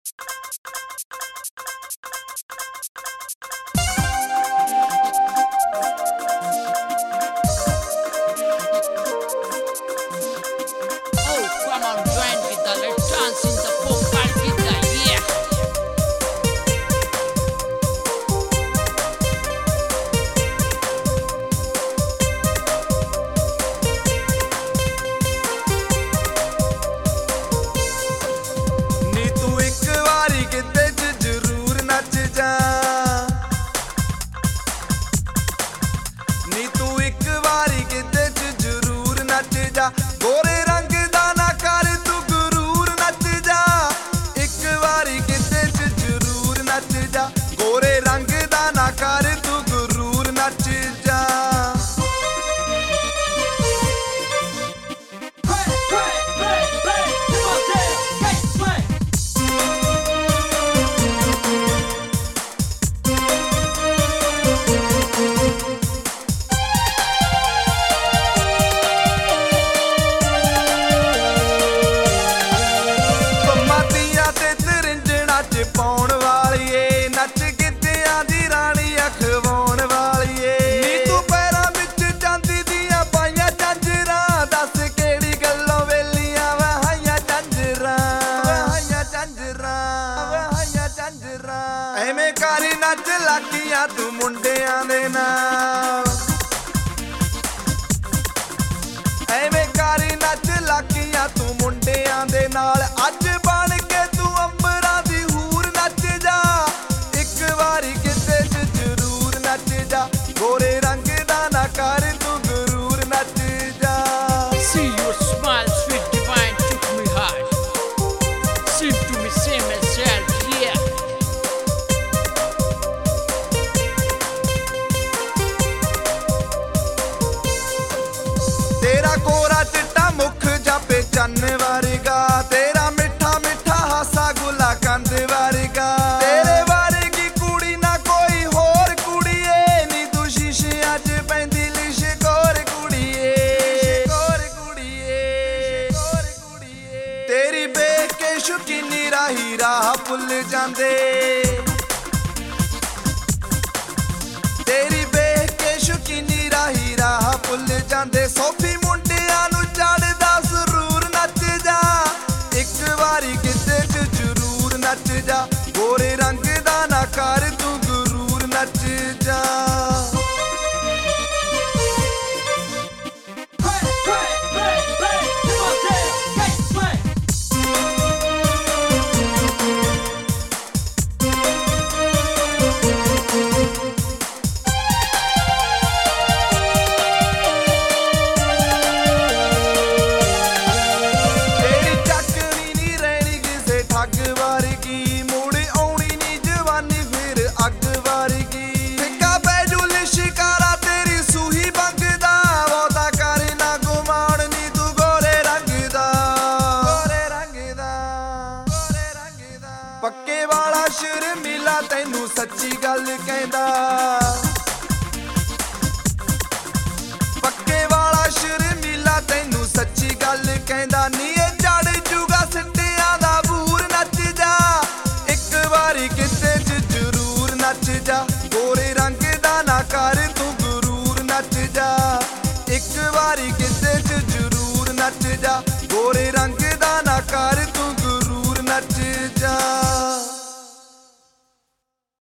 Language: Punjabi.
गोरे रंग दा ना कर तू गुरूर नच जा, एक वारी किते च जरूर नच जा। गोरे रंग दा ना कर तू गुरूर नच जा। ਪਾਉਣ ਵਾਲੀਏ ਨੱਚ ਗਿੱਧਿਆਂ ਦੀ ਰਾਣੀ ਅਖਵਾਉਣ ਵਾਲੀਏ ਨੀ ਤੂੰ ਪੈਰਾਂ ਵਿੱਚ ਚਾਂਦੀ ਦੀਆਂ ਪਾਈਆਂ ਝਾਂਜਰਾਂ, ਦੱਸ ਕਿਹੜੀ ਗੱਲੋਂ ਵੇਲੀਆਂ ਵਹਾਈਆਂ ਝਾਂਜਰਾਂ, ਵਹਾਈਆਂ ਝਾਂਜਰਾਂ, ਵਹਾਈਆਂ ਝਾਂਜਰਾਂ। ਐਵੇਂ ਕਰ ਨੱਚ ਲਾਗੀਆਂ ਤੂੰ ਮੁੰਡਿਆਂ ਦੇ ਨਾਲ, ਐਵੇਂ ਕਰ ਨੱਚ ਲਾਗੀਆਂ ਤੂੰ ਮੁੰਡਿਆਂ ਦੇ ਨਾਲ। ਅੱਜ ਬਣ ਕੇ ਤੂੰ ਅੰਬਰਾਂ ਦੀ ਹੂਰ ਨੱਚ ਜਾ, ਇੱਕ ਵਾਰੀ ਕਿਤੇ ਚ ਜ਼ਰੂਰ ਨੱਚ ਜਾ। ਗੋਰੇ ਰੰਗ ਦਾ ਨਾ ਕਰ ਤੂੰ ਗੁਰੂਰ ਨੱਚ ਜਾ। See your smile, sweet divine, took me hard. Seem to me same as self, yeah. ਤੇਰਾ ਕੋਰਾ ਚਿੱਟਾ ਮੁੱਖ ਜਾਪੇ ਚੰਨ ਵਰਗਾ, ਤੇਰਾ ਮਿੱਠਾ ਮਿੱਠਾ ਹਾਸਾ ਗੁਲਾ ਕੰਦ ਵਰਗਾ। ਤੇਰੇ ਵਰਗੀ ਕੁੜੀ ਨਾ ਕੋਈ ਹੋਰ ਕੁੜੀਏ, ਨੀ ਤੂੰ ਸ਼ੀਸ਼ਿਆਂ 'ਚ ਪੈਂਦੀ ਲਿਸ਼ਕੋਰ ਕੁੜੀਏ, ਲਿਸ਼ਕੋਰ ਕੁੜੀਏ, ਲਿਸ਼ਕੋਰ ਕੁੜੀਏ। ਤੇਰੀ ਵੇਖ ਕੇ ਸ਼ੁਕੀਨੀ ਰਾਹੀ ਰਾਹ ਭੁੱਲ ਜਾਂਦੇ, ਤੇਰੀ ਵੇਖ ਕੇ ਸ਼ੁਕੀਨੀ ਰਾਹੀ ਰਾਹ ਭੁੱਲ ਜਾਂਦੇ। ਸੋਫੀ ਮੁੰਡਿਆਂ ਨੂੰ ਚੜਦਾ ਸਰੂਰ ਨੱਚ ਜਾ, ਇੱਕ ਵਾਰੀ ਕਿਤੇ ਚ ਜ਼ਰੂਰ ਨੱਚ ਜਾ। ਗੋਰੇ ਰੰਗ ਦਾ ਨਾ ਕਰ ਤੂੰ ਗੁਰੂਰ ਨੱਚ ਜਾ। ਠੱਗ ਵਰਗੀ ਮੁੜ ਆਉਣੀ ਨੀ ਜਵਾਨੀ ਫਿਰ ਅੱਗ ਵਰਗੀ। ਫਿੱਕਾ ਪੈ ਜੂ ਲਿਸ਼ਕਾਰਾ ਤੇਰੀ ਸੂਹੀ ਬੰਗਦਾ, ਬਹੁਤਾ ਕਰ ਨਾ ਗੁਮਾਨ ਨੀ ਤੂੰ ਗੋਰੇ ਰੰਗ ਦਾ, ਗੋਰੇ ਰੰਗ ਦਾ, ਗੋਰੇ ਰੰਗ ਦਾ। ਪੱਕੇ ਵਾਲਾ ਸ਼ਰਮੀਲਾ ਤੈਨੂੰ ਸੱਚੀ ਗੱਲ ਕਹਿੰਦਾ, ਪੱਕੇ ਵਾਲਾ ਸ਼ਰਮੀਲਾ ਤੈਨੂੰ ਸੱਚੀ ਗੱਲ ਕਹਿੰਦਾ। ਨੀ ਇਹ ਚੜ ਜੂਗਾ ਸਿੱਟਿਆਂ ਦਾ ਬੂਰ ਨੱਚ ਜਾ, ਇੱਕ ਵਾਰੀ ਕਿਤੇ ਚ ਜ਼ਰੂਰ ਨੱਚ ਜਾ। ਗੋਰੇ ਰੰਗ ਦਾ ਨਾ ਕਰ ਤੂੰ ਗੁਰੂਰ ਨੱਚ ਜਾ, ਇੱਕ ਵਾਰੀ ਕਿਤੇ ਚ ਜ਼ਰੂਰ ਨੱਚ ਜਾ। ਗੋਰੇ ਰੰਗ ਦਾ ਨਾ ਕਰ ਤੂੰ ਗੁਰੂਰ ਨੱਚ ਜਾ।